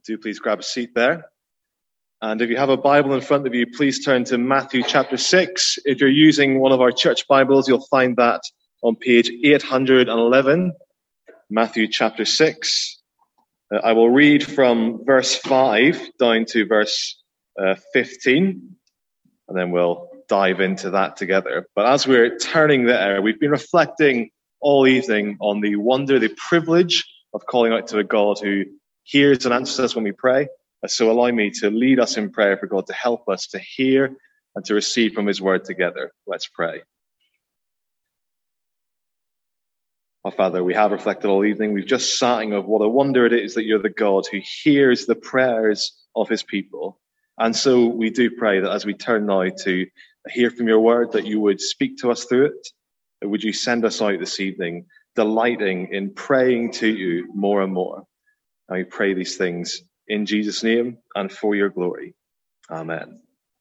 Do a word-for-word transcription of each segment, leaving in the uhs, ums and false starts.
Do please grab a seat there. And if you have a Bible in front of you, please turn to Matthew chapter six. If you're using one of our church Bibles, you'll find that on page eight hundred eleven, Matthew chapter six. Uh, I will read from verse five down to verse uh, fifteen, and then we'll dive into that together. But as we're turning there, we've been reflecting all evening on the wonder, the privilege of calling out to a God who hears and answers us when we pray. So allow me to lead us in prayer for God to help us to hear and to receive from his word together. Let's pray. Our Father, we have reflected all evening. We've just sang of what a wonder it is that you're the God who hears the prayers of his people. And so we do pray that as we turn now to hear from your word, that you would speak to us through it. That would you send us out this evening, delighting in praying to you more and more. And we pray these things in Jesus' name and for your glory. Amen.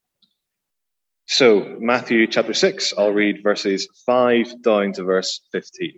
So, Matthew chapter six, I'll read verses five down to verse fifteen.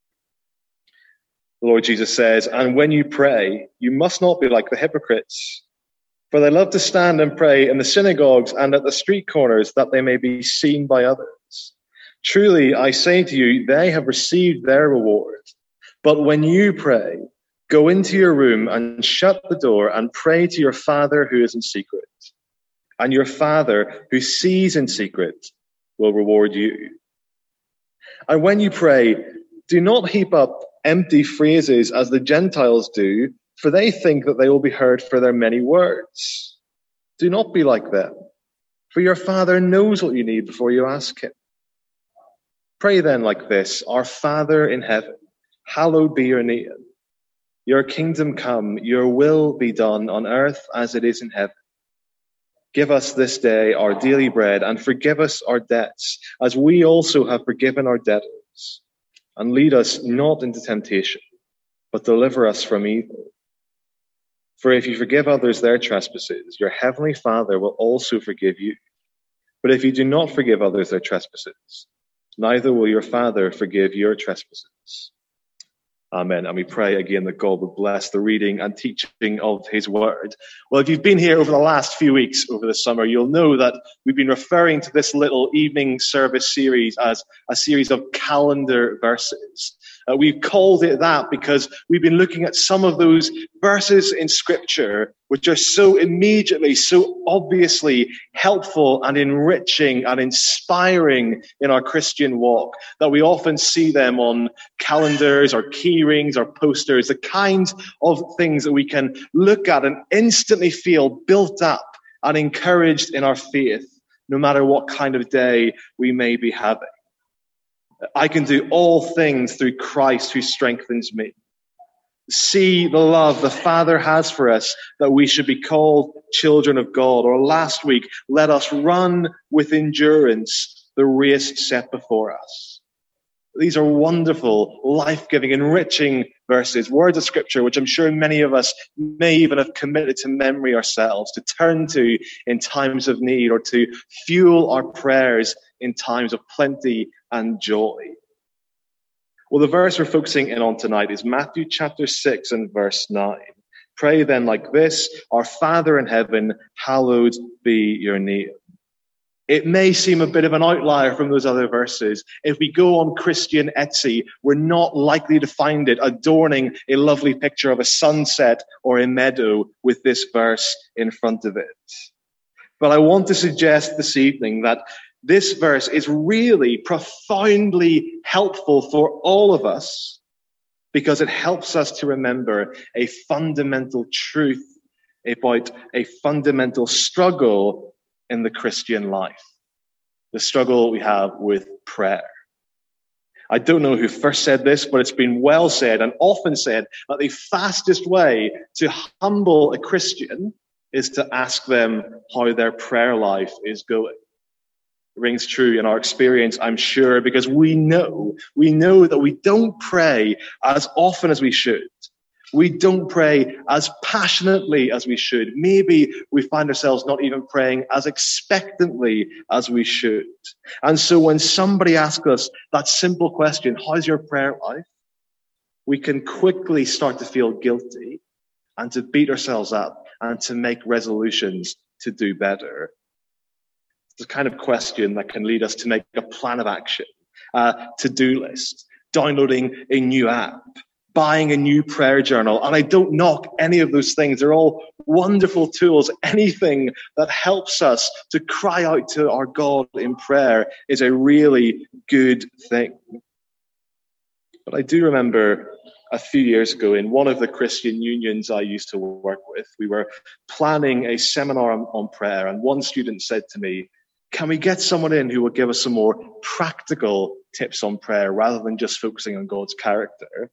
The Lord Jesus says, "And when you pray, you must not be like the hypocrites, for they love to stand and pray in the synagogues and at the street corners, that they may be seen by others. Truly, I say to you, they have received their reward. But when you pray, go into your room and shut the door and pray to your Father who is in secret. And your Father who sees in secret will reward you. And when you pray, do not heap up empty phrases as the Gentiles do, for they think that they will be heard for their many words. Do not be like them, for your Father knows what you need before you ask him. Pray then like this: Our Father in heaven, hallowed be your name. Your kingdom come, your will be done on earth as it is in heaven. Give us this day our daily bread, and forgive us our debts, as we also have forgiven our debtors. And lead us not into temptation, but deliver us from evil. For if you forgive others their trespasses, your heavenly Father will also forgive you. But if you do not forgive others their trespasses, neither will your Father forgive your trespasses." Amen. And we pray again that God would bless the reading and teaching of his word. Well, if you've been here over the last few weeks over the summer, you'll know that we've been referring to this little evening service series as a series of calendar verses. Uh, we've called it that because we've been looking at some of those verses in Scripture which are so immediately, so obviously helpful and enriching and inspiring in our Christian walk, that we often see them on calendars or key rings or posters, the kinds of things that we can look at and instantly feel built up and encouraged in our faith, no matter what kind of day we may be having. I can do all things through Christ who strengthens me. See the love the Father has for us, that we should be called children of God. Or last week, let us run with endurance the race set before us. These are wonderful, life-giving, enriching verses, words of Scripture, which I'm sure many of us may even have committed to memory ourselves, to turn to in times of need, or to fuel our prayers in times of plenty and joy. Well, the verse we're focusing in on tonight is Matthew chapter six and verse nine. Pray then like this: Our Father in heaven, hallowed be your name. It may seem a bit of an outlier from those other verses. If we go on Christian Etsy, we're not likely to find it adorning a lovely picture of a sunset or a meadow with this verse in front of it. But I want to suggest this evening that this verse is really profoundly helpful for all of us, because it helps us to remember a fundamental truth about a fundamental struggle in the Christian life, the struggle we have with prayer. I don't know who first said this, but it's been well said and often said that the fastest way to humble a Christian is to ask them how their prayer life is going. It rings true in our experience, I'm sure, because we know, we know that we don't pray as often as we should. We don't pray as passionately as we should. Maybe we find ourselves not even praying as expectantly as we should. And so when somebody asks us that simple question, how's your prayer life? We can quickly start to feel guilty and to beat ourselves up and to make resolutions to do better. It's the kind of question that can lead us to make a plan of action, a to-do list, downloading a new app, buying a new prayer journal. And I don't knock any of those things. They're all wonderful tools. Anything that helps us to cry out to our God in prayer is a really good thing. But I do remember a few years ago in one of the Christian unions I used to work with, we were planning a seminar on, on prayer. And one student said to me, can we get someone in who will give us some more practical tips on prayer rather than just focusing on God's character?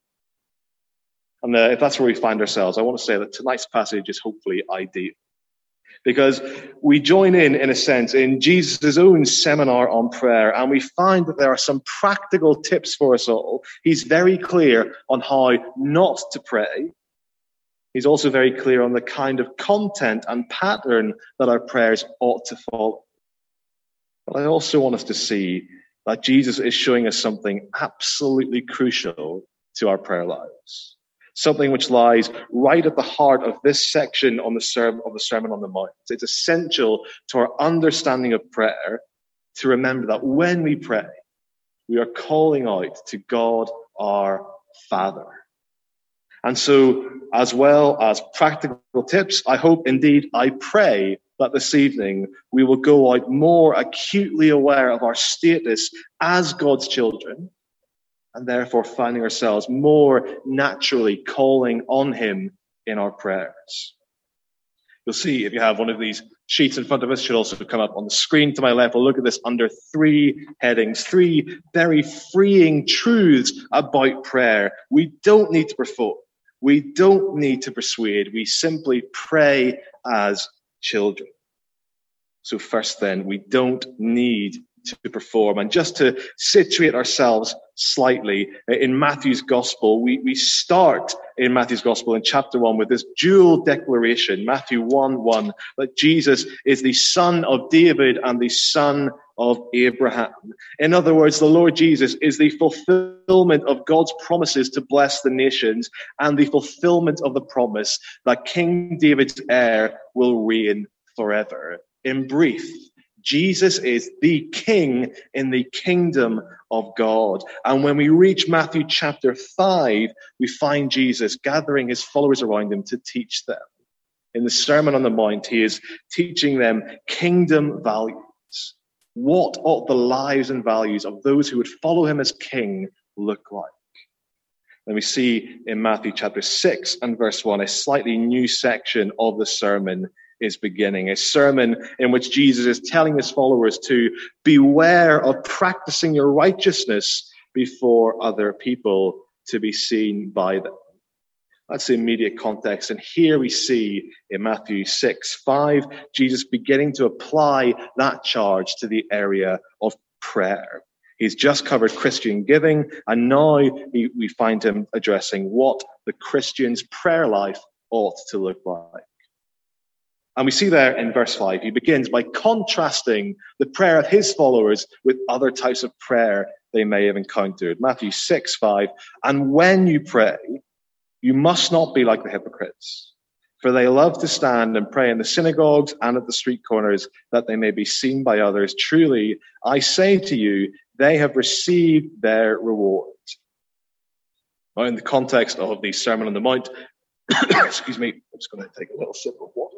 And uh, if that's where we find ourselves, I want to say that tonight's passage is hopefully ideal. Because we join in, in a sense, in Jesus' own seminar on prayer, and we find that there are some practical tips for us all. He's very clear on how not to pray. He's also very clear on the kind of content and pattern that our prayers ought to follow. But I also want us to see that Jesus is showing us something absolutely crucial to our prayer lives. Something which lies right at the heart of this section on the sermon, of the Sermon on the Mount. It's essential to our understanding of prayer to remember that when we pray, we are calling out to God our Father. And so, as well as practical tips, I hope, indeed, I pray that this evening we will go out more acutely aware of our status as God's children, and therefore finding ourselves more naturally calling on him in our prayers. You'll see, if you have one of these sheets in front of us, should also come up on the screen to my left. We'll look at this under three headings, three very freeing truths about prayer. We don't need to perform. We don't need to persuade. We simply pray as children. So first then, we don't need to perform. And just to situate ourselves slightly, in Matthew's Gospel, we, we start in Matthew's Gospel in chapter one with this dual declaration, Matthew one one, that Jesus is the son of David and the son of Abraham. In other words, the Lord Jesus is the fulfillment of God's promises to bless the nations and the fulfillment of the promise that King David's heir will reign forever. In brief, Jesus is the king in the kingdom of God. And when we reach Matthew chapter five, we find Jesus gathering his followers around him to teach them. In the Sermon on the Mount, he is teaching them kingdom values. What ought the lives and values of those who would follow him as king look like? And we see in Matthew chapter six and verse one, a slightly new section of the sermon is beginning, a sermon in which Jesus is telling his followers to beware of practicing your righteousness before other people to be seen by them. That's the immediate context. And here we see in Matthew six five, Jesus beginning to apply that charge to the area of prayer. He's just covered Christian giving, and now we find him addressing what the Christian's prayer life ought to look like. And we see there in verse five, he begins by contrasting the prayer of his followers with other types of prayer they may have encountered. Matthew six five, and when you pray, you must not be like the hypocrites, for they love to stand and pray in the synagogues and at the street corners that they may be seen by others. Truly, I say to you, they have received their reward. Now, in the context of the Sermon on the Mount, excuse me, I'm just going to take a little sip of water.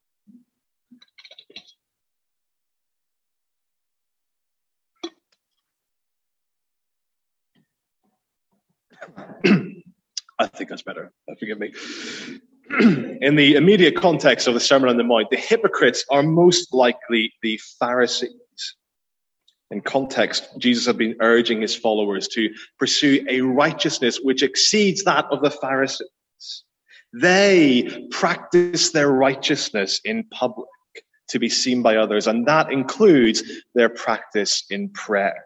I think that's better. Forgive me. In the immediate context of the Sermon on the Mount, the hypocrites are most likely the Pharisees. In context, Jesus had been urging his followers to pursue a righteousness which exceeds that of the Pharisees. They practice their righteousness in public to be seen by others, and that includes their practice in prayer.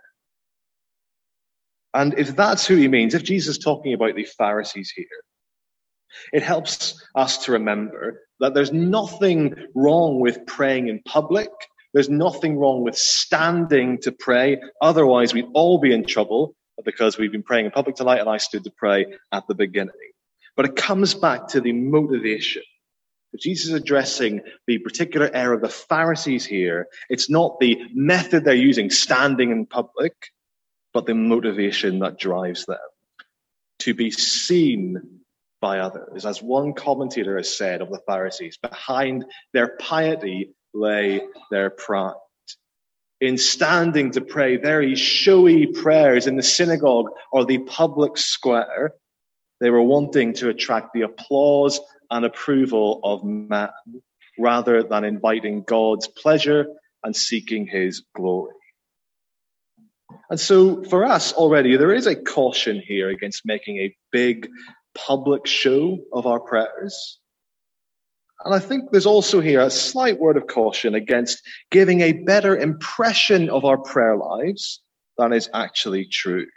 And if that's who he means, if Jesus is talking about the Pharisees here, it helps us to remember that there's nothing wrong with praying in public. There's nothing wrong with standing to pray. Otherwise, we'd all be in trouble, because we've been praying in public tonight and I stood to pray at the beginning. But it comes back to the motivation. If Jesus is addressing the particular error of the Pharisees here, it's not the method they're using, standing in public, but the motivation that drives them. To be seen by others. As one commentator has said of the Pharisees, behind their piety lay their pride. In standing to pray very showy prayers in the synagogue or the public square, they were wanting to attract the applause and approval of man, rather than inviting God's pleasure and seeking his glory. And so for us already, there is a caution here against making a big public show of our prayers. And I think there's also here a slight word of caution against giving a better impression of our prayer lives than is actually true.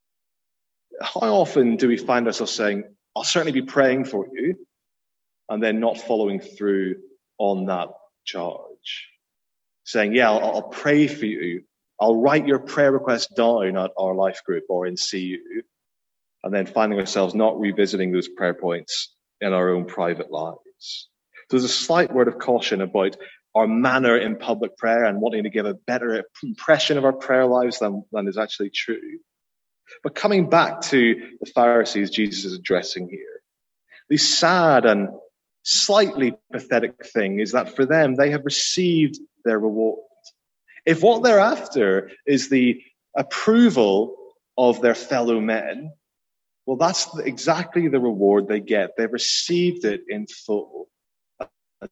How often do we find ourselves saying, I'll certainly be praying for you, and then not following through on that charge? Saying, yeah, I'll, I'll pray for you. I'll write your prayer request down at our life group or in C U, and then finding ourselves not revisiting those prayer points in our own private lives. So there's a slight word of caution about our manner in public prayer and wanting to give a better impression of our prayer lives than, than is actually true. But coming back to the Pharisees Jesus is addressing here, the sad and slightly pathetic thing is that for them, they have received their reward. If what they're after is the approval of their fellow men, well, that's exactly the reward they get. They've received it in full. It's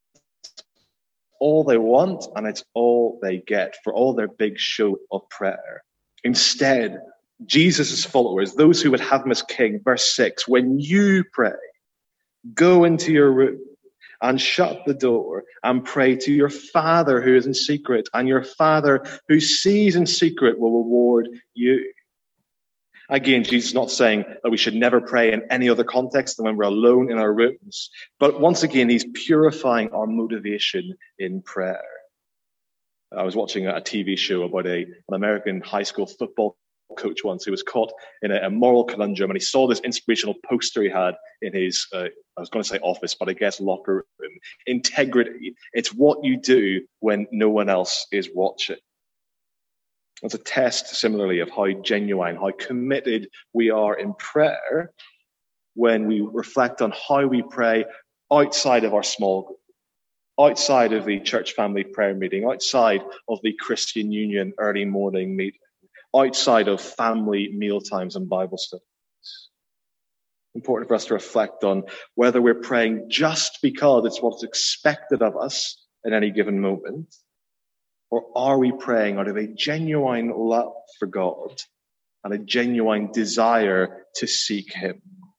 all they want, and it's all they get for all their big show of prayer. Instead, Jesus' followers, those who would have him as king, verse six, when you pray, go into your room and shut the door and pray to your Father who is in secret, and your Father who sees in secret will reward you. Again, Jesus is not saying that we should never pray in any other context than when we're alone in our rooms. But once again, he's purifying our motivation in prayer. I was watching a T V show about a, an American high school football coach once who was caught in a, a moral conundrum, and he saw this inspirational poster he had in his, uh, I was going to say office, but I guess locker room. Integrity. It's what you do when no one else is watching. It's a test, similarly, of how genuine, how committed we are in prayer when we reflect on how we pray outside of our small group, outside of the church family prayer meeting, outside of the Christian Union early morning meeting, outside of family meal times and Bible studies. Important for us to reflect on whether we're praying just because it's what's expected of us at any given moment, or are we praying out of a genuine love for God and a genuine desire to seek him?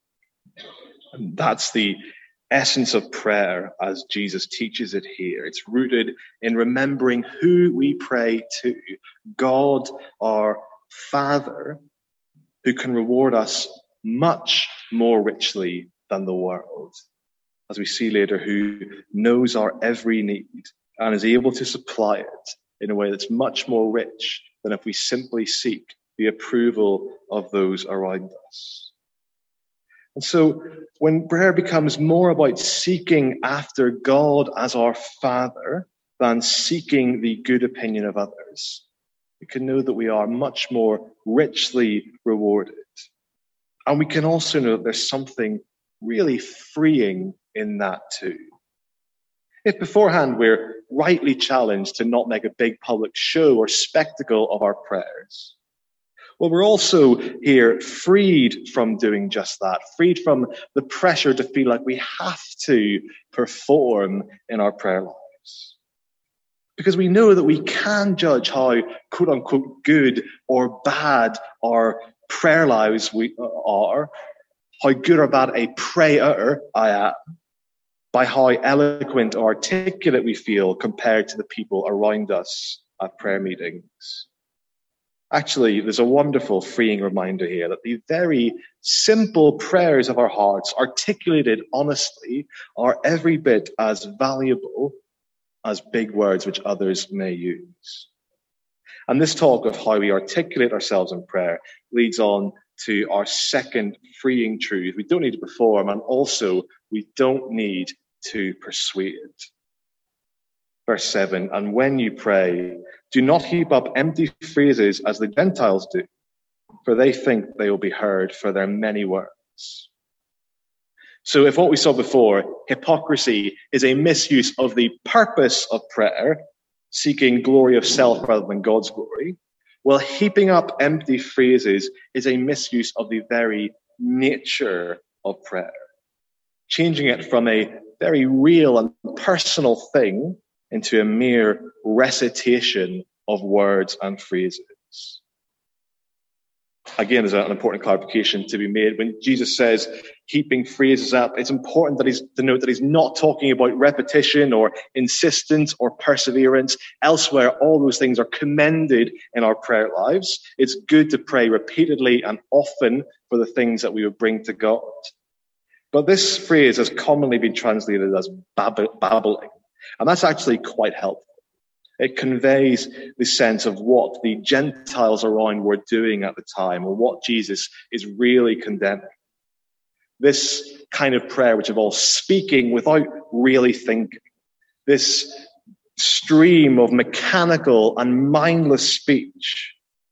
And that's the essence of prayer as Jesus teaches it here. It's rooted in remembering who we pray to, God, our Father, who can reward us much more richly than the world, as we see later, who knows our every need and is able to supply it in a way that's much more rich than if we simply seek the approval of those around us. And so when prayer becomes more about seeking after God as our Father than seeking the good opinion of others, we can know that we are much more richly rewarded. And we can also know that there's something really freeing in that too. If beforehand we're rightly challenged to not make a big public show or spectacle of our prayers, well, we're also here freed from doing just that, freed from the pressure to feel like we have to perform in our prayer lives. Because we know that we can judge how quote unquote good or bad our prayer lives we are, how good or bad a prayer I am, by how eloquent or articulate we feel compared to the people around us at prayer meetings. Actually, there's a wonderful freeing reminder here that the very simple prayers of our hearts, articulated honestly, are every bit as valuable as big words which others may use. And this talk of how we articulate ourselves in prayer leads on to our second freeing truth. We don't need to perform, and also we don't need to persuade. Verse seven, and when you pray, do not heap up empty phrases as the Gentiles do, for they think they will be heard for their many words. So if what we saw before, hypocrisy is a misuse of the purpose of prayer, seeking glory of self rather than God's glory, well, heaping up empty phrases is a misuse of the very nature of prayer, changing it from a very real and personal thing into a mere recitation of words and phrases. Again, there's an important clarification to be made. When Jesus says heaping phrases up, it's important that he's to note that he's not talking about repetition or insistence or perseverance. Elsewhere, all those things are commended in our prayer lives. It's good to pray repeatedly and often for the things that we would bring to God. But this phrase has commonly been translated as bab- babbling, and that's actually quite helpful. It conveys the sense of what the Gentiles around were doing at the time, or what Jesus is really condemning. This kind of prayer, which involves speaking without really thinking, this stream of mechanical and mindless speech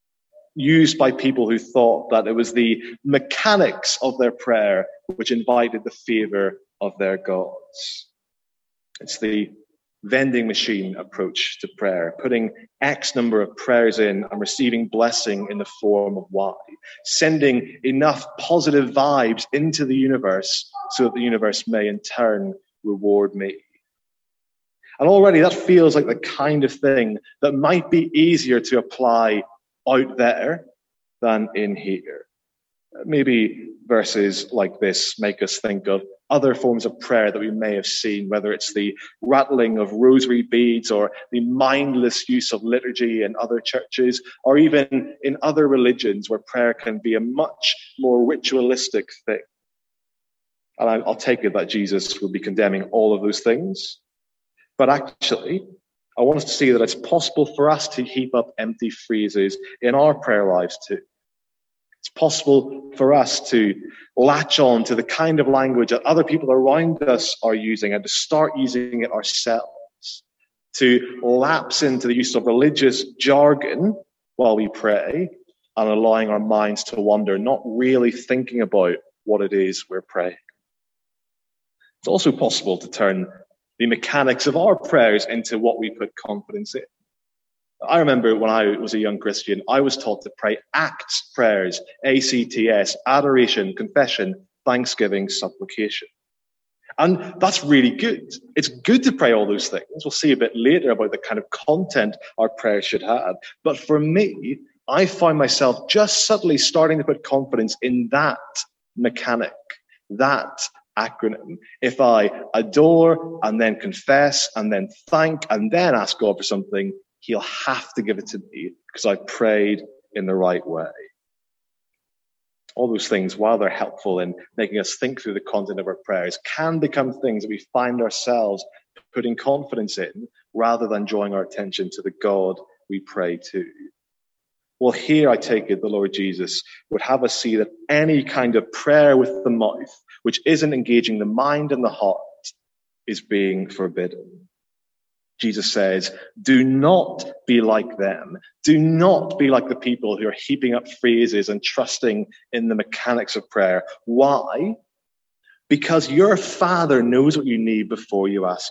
used by people who thought that it was the mechanics of their prayer which invited the favor of their gods. It's the vending machine approach to prayer, putting X number of prayers in and receiving blessing in the form of Y, sending enough positive vibes into the universe so that the universe may in turn reward me. And already that feels like the kind of thing that might be easier to apply out there than in here. Maybe verses like this make us think of other forms of prayer that we may have seen, whether it's the rattling of rosary beads or the mindless use of liturgy in other churches, or even in other religions where prayer can be a much more ritualistic thing. And I'll take it that Jesus would be condemning all of those things. But actually, I want us to see that it's possible for us to heap up empty phrases in our prayer lives too. It's possible for us to latch on to the kind of language that other people around us are using and to start using it ourselves, to lapse into the use of religious jargon while we pray and allowing our minds to wander, not really thinking about what it is we're praying. It's also possible to turn the mechanics of our prayers into what we put confidence in. I remember when I was a young Christian, I was taught to pray ACTS prayers, A C T S, adoration, confession, thanksgiving, supplication. And that's really good. It's good to pray all those things. We'll see a bit later about the kind of content our prayers should have. But for me, I find myself just subtly starting to put confidence in that mechanic, that acronym. If I adore and then confess and then thank and then ask God for something, He'll have to give it to me because I prayed in the right way. All those things, while they're helpful in making us think through the content of our prayers, can become things that we find ourselves putting confidence in rather than drawing our attention to the God we pray to. Well, here I take it the Lord Jesus would have us see that any kind of prayer with the mouth, which isn't engaging the mind and the heart, is being forbidden. Jesus says, do not be like them. Do not be like the people who are heaping up phrases and trusting in the mechanics of prayer. Why? Because your Father knows what you need before you ask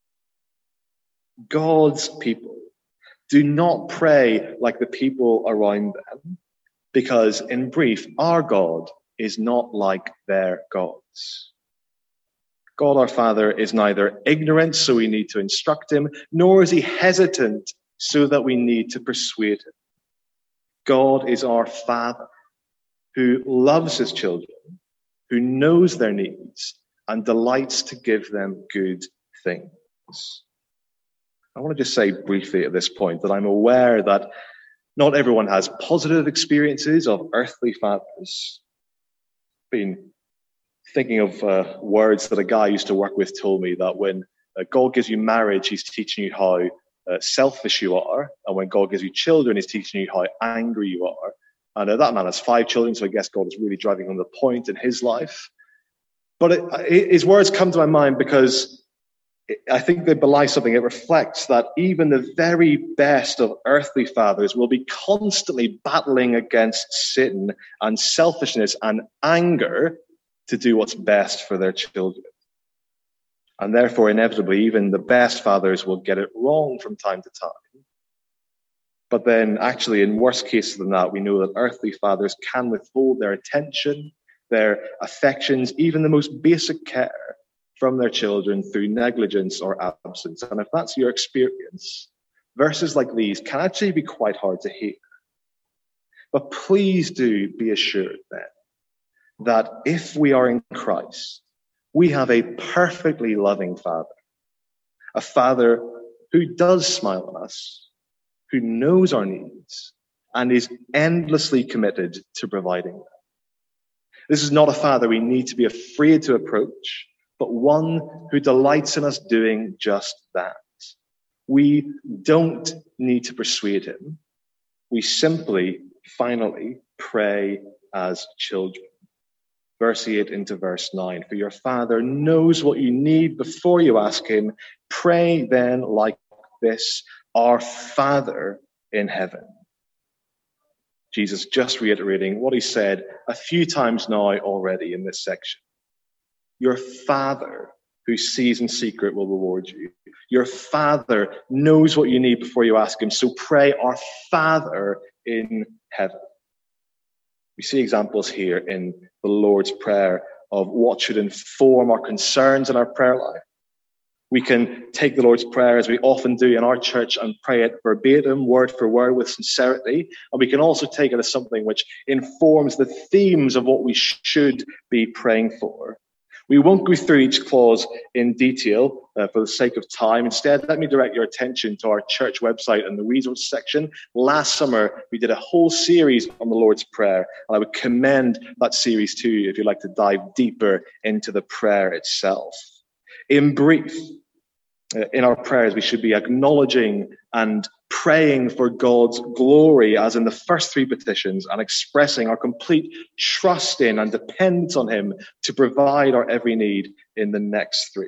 Him. God's people do not pray like the people around them, because in brief, our God is not like their gods. God our Father is neither ignorant, so we need to instruct Him, nor is He hesitant, so that we need to persuade Him. God is our Father, who loves His children, who knows their needs, and delights to give them good things. I want to just say briefly at this point that I'm aware that not everyone has positive experiences of earthly fathers. Been thinking of uh, words that a guy I used to work with told me, that when uh, God gives you marriage, He's teaching you how uh, selfish you are, and when God gives you children, He's teaching you how angry you are. And uh, that man has five children, so I guess God is really driving home the point in his life. But it, it, his words come to my mind because I think they belie something. It reflects that even the very best of earthly fathers will be constantly battling against sin and selfishness and anger to do what's best for their children. And therefore, inevitably, even the best fathers will get it wrong from time to time. But then actually, in worse cases than that, we know that earthly fathers can withhold their attention, their affections, even the most basic care from their children through negligence or absence. And if that's your experience, verses like these can actually be quite hard to hear. But please do be assured then that if we are in Christ, we have a perfectly loving Father, a Father who does smile on us, who knows our needs, and is endlessly committed to providing them. This is not a Father we need to be afraid to approach, but one who delights in us doing just that. We don't need to persuade him. We simply, finally, pray as children. Verse eight into verse nine. For your Father knows what you need before you ask him. Pray then like this, our Father in heaven. Jesus just reiterating what he said a few times now already in this section. Your Father who sees in secret will reward you. Your Father knows what you need before you ask him. So pray, our Father in heaven. We see examples here in the Lord's Prayer of what should inform our concerns in our prayer life. We can take the Lord's Prayer, as we often do in our church, and pray it verbatim, word for word, with sincerity. And we can also take it as something which informs the themes of what we should be praying for. We won't go through each clause in detail uh, for the sake of time. Instead, let me direct your attention to our church website and the resource section. Last summer, we did a whole series on the Lord's Prayer, and I would commend that series to you if you'd like to dive deeper into the prayer itself. In brief, uh, in our prayers, we should be acknowledging and praying for God's glory, as in the first three petitions, and expressing our complete trust in and dependence on him to provide our every need in the next three.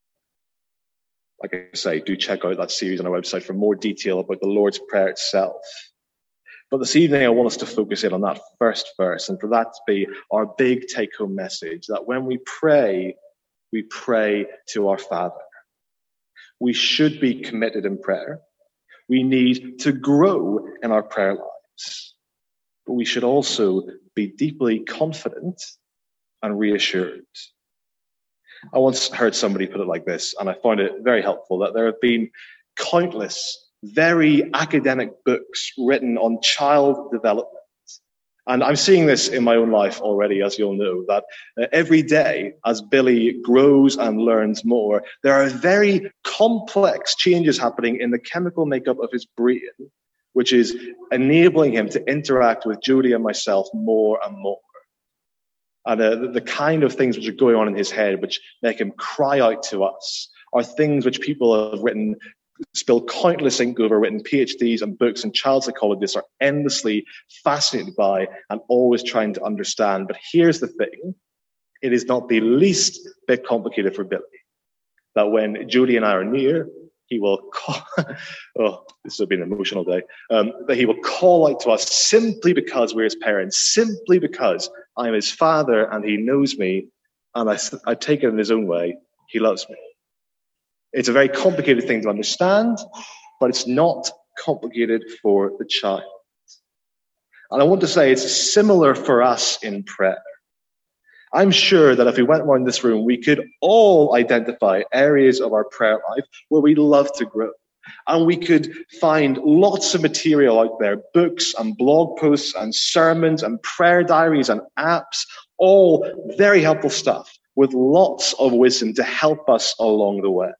Like I say, do check out that series on our website for more detail about the Lord's Prayer itself. But this evening, I want us to focus in on that first verse, and for that to be our big take-home message, that when we pray, we pray to our Father. We should be committed in prayer. We need to grow in our prayer lives, but we should also be deeply confident and reassured. I once heard somebody put it like this, and I found it very helpful, that there have been countless very academic books written on child development. And I'm seeing this in my own life already, as you'll know, that uh, every day as Billy grows and learns more, there are very complex changes happening in the chemical makeup of his brain, which is enabling him to interact with Judy and myself more and more. And uh, the, the kind of things which are going on in his head, which make him cry out to us, are things which people have written spilled countless ink over, written PhDs and books, and child psychologists are endlessly fascinated by and always trying to understand. But here's the thing. It is not the least bit complicated for Billy. That when Judy and I are near, he will call, oh, this has been an emotional day, um, that he will call out to us simply because we're his parents, simply because I'm his father and he knows me, and I, I take it in his own way, he loves me. It's a very complicated thing to understand, but it's not complicated for the child. And I want to say it's similar for us in prayer. I'm sure that if we went around this room, we could all identify areas of our prayer life where we love to grow. And we could find lots of material out there, books and blog posts and sermons and prayer diaries and apps, all very helpful stuff with lots of wisdom to help us along the way.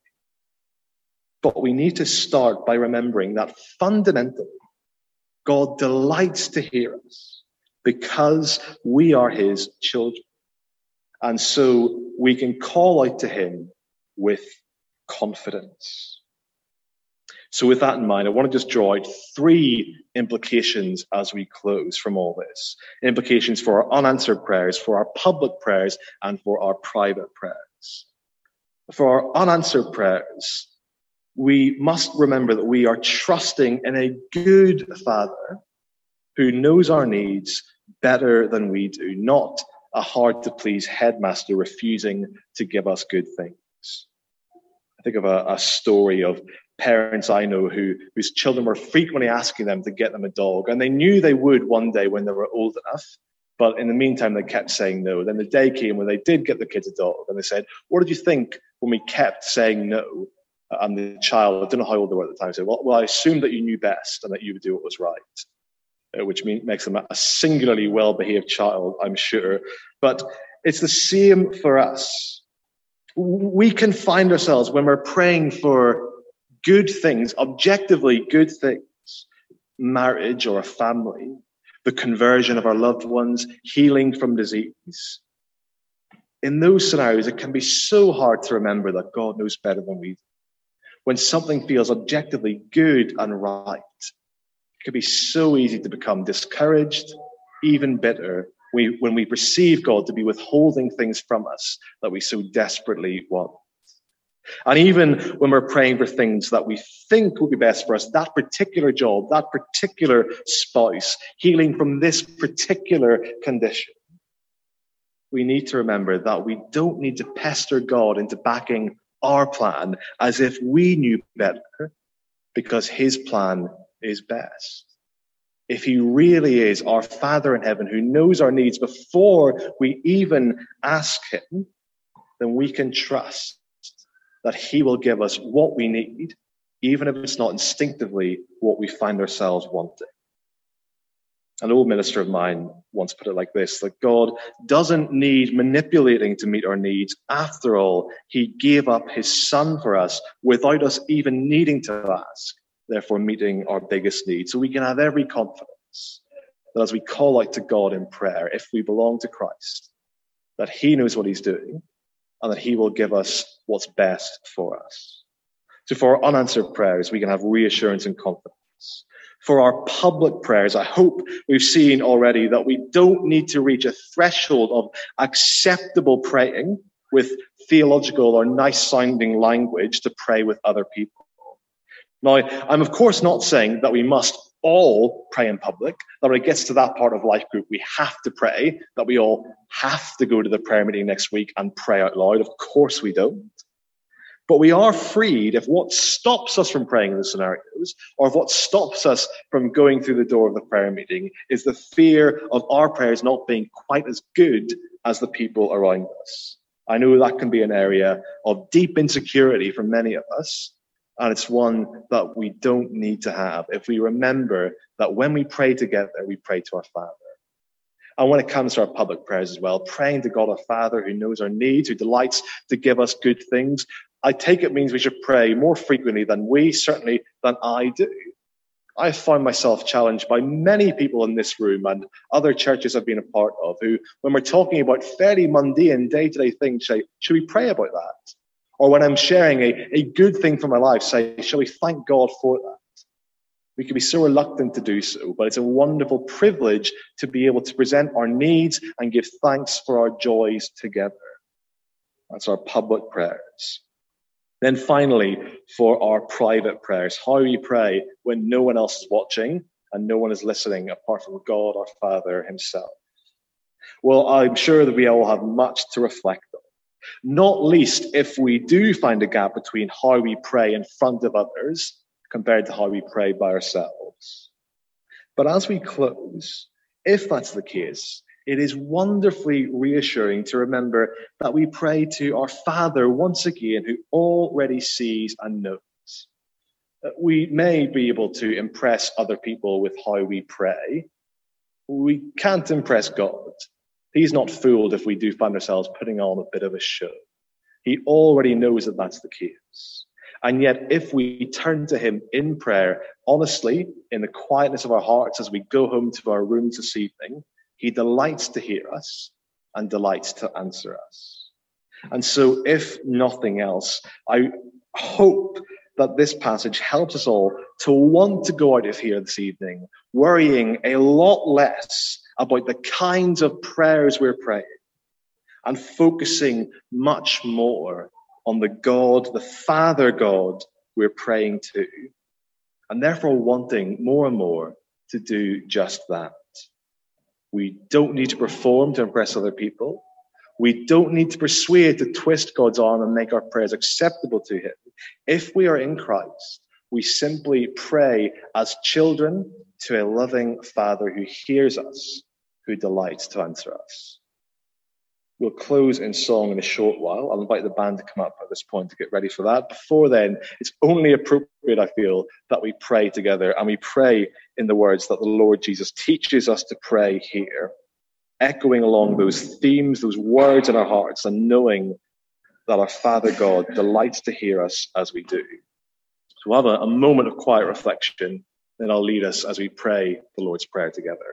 But we need to start by remembering that fundamentally, God delights to hear us because we are his children. And so we can call out to him with confidence. So with that in mind, I want to just draw out three implications as we close from all this. Implications for our unanswered prayers, for our public prayers, and for our private prayers. For our unanswered prayers, we must remember that we are trusting in a good Father who knows our needs better than we do, not a hard-to-please headmaster refusing to give us good things. I think of a, a story of parents I know who whose children were frequently asking them to get them a dog, and they knew they would one day when they were old enough, but in the meantime they kept saying no. Then the day came when they did get the kids a dog, and they said, "What did you think when we kept saying no?" And the child, I don't know how old they were at the time, said, well, well I assumed that you knew best and that you would do what was right, uh, which mean, makes them a singularly well-behaved child, I'm sure. But it's the same for us. We can find ourselves when we're praying for good things, objectively good things, marriage or a family, the conversion of our loved ones, healing from disease. In those scenarios, it can be so hard to remember that God knows better than we do. When something feels objectively good and right, it can be so easy to become discouraged, even bitter, we, when we perceive God to be withholding things from us that we so desperately want. And even when we're praying for things that we think would be best for us, that particular job, that particular spouse, healing from this particular condition, we need to remember that we don't need to pester God into backing our plan as if we knew better, because his plan is best. If he really is our Father in heaven who knows our needs before we even ask him, then we can trust that he will give us what we need, even if it's not instinctively what we find ourselves wanting. An old minister of mine once put it like this, that God doesn't need manipulating to meet our needs. After all, he gave up his Son for us without us even needing to ask, therefore meeting our biggest needs. So we can have every confidence that as we call out to God in prayer, if we belong to Christ, that he knows what he's doing and that he will give us what's best for us. So for our unanswered prayers, we can have reassurance and confidence. For our public prayers, I hope we've seen already that we don't need to reach a threshold of acceptable praying with theological or nice-sounding language to pray with other people. Now, I'm of course not saying that we must all pray in public, that when it gets to that part of life group, we have to pray, that we all have to go to the prayer meeting next week and pray out loud. Of course we don't. But we are freed if what stops us from praying in the scenarios, or if what stops us from going through the door of the prayer meeting, is the fear of our prayers not being quite as good as the people around us. I know that can be an area of deep insecurity for many of us, and it's one that we don't need to have if we remember that when we pray together, we pray to our Father. And when it comes to our public prayers as well, praying to God our Father who knows our needs, who delights to give us good things, I take it means we should pray more frequently than we, certainly than I do. I found myself challenged by many people in this room and other churches I've been a part of who, when we're talking about fairly mundane day-to-day things, say, should we pray about that? Or when I'm sharing a, a good thing from my life, say, shall we thank God for that? We can be so reluctant to do so, but it's a wonderful privilege to be able to present our needs and give thanks for our joys together. That's our public prayers. Then finally, for our private prayers, how we pray when no one else is watching and no one is listening apart from God, our Father himself. Well, I'm sure that we all have much to reflect on, not least if we do find a gap between how we pray in front of others compared to how we pray by ourselves. But as we close, if that's the case, it is wonderfully reassuring to remember that we pray to our Father once again, who already sees and knows. We may be able to impress other people with how we pray. We can't impress God. He's not fooled if we do find ourselves putting on a bit of a show. He already knows that that's the case. And yet, if we turn to him in prayer, honestly, in the quietness of our hearts as we go home to our rooms this evening, he delights to hear us and delights to answer us. And so, if nothing else, I hope that this passage helps us all to want to go out of here this evening, worrying a lot less about the kinds of prayers we're praying and focusing much more on the God, the Father God we're praying to, and therefore wanting more and more to do just that. We don't need to perform to impress other people. We don't need to persuade to twist God's arm and make our prayers acceptable to him. If we are in Christ, we simply pray as children to a loving Father who hears us, who delights to answer us. We'll close in song in a short while. I'll invite the band to come up at this point to get ready for that. Before then, it's only appropriate, I feel, that we pray together, and we pray in the words that the Lord Jesus teaches us to pray here, echoing along those themes, those words in our hearts, and knowing that our Father God delights to hear us as we do. So we'll have a, a moment of quiet reflection, then I'll lead us as we pray the Lord's Prayer together.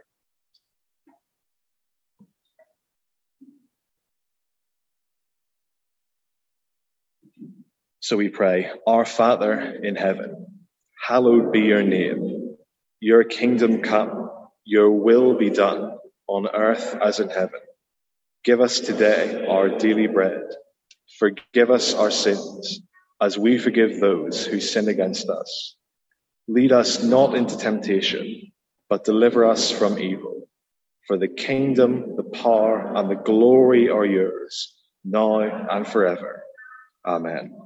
So we pray, Our Father in heaven, hallowed be your name. Your kingdom come, your will be done on earth as in heaven. Give us today our daily bread. Forgive us our sins, as we forgive those who sin against us. Lead us not into temptation, but deliver us from evil. For the kingdom, the power, and the glory are yours, now and forever. Amen.